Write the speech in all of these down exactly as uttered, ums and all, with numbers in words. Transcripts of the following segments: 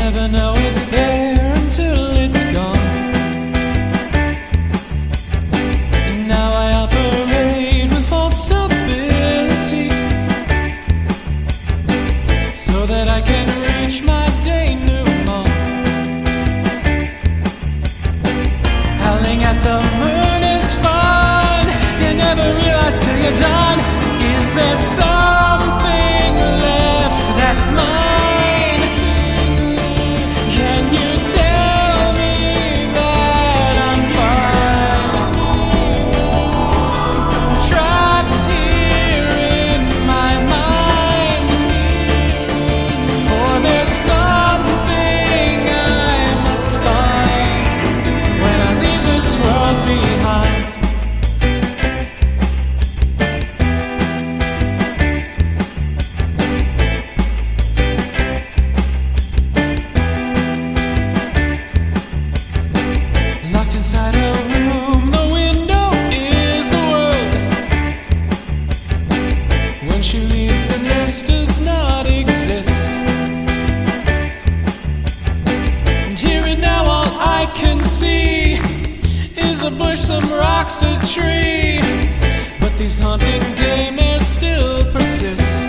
never know it's there until it's gone. And now I operate with false ability, so that I can reach my denouement. Howling at the moon is fun. You never realize till you're done. Is there something left that's mine? Can you tell me that I'm fine? Trapped here in my mind. For there's something I must find when I leave this world behind. Locked inside a room, the window is the world. When she leaves, the nest does not exist. And here and now all I can see is a bush, some rocks, a tree. But these haunting daymares still persist.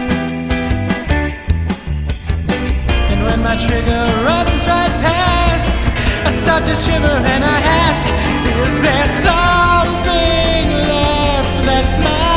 And when my trigger runs right past, I start to shiver and I ask, is there something left that's mine?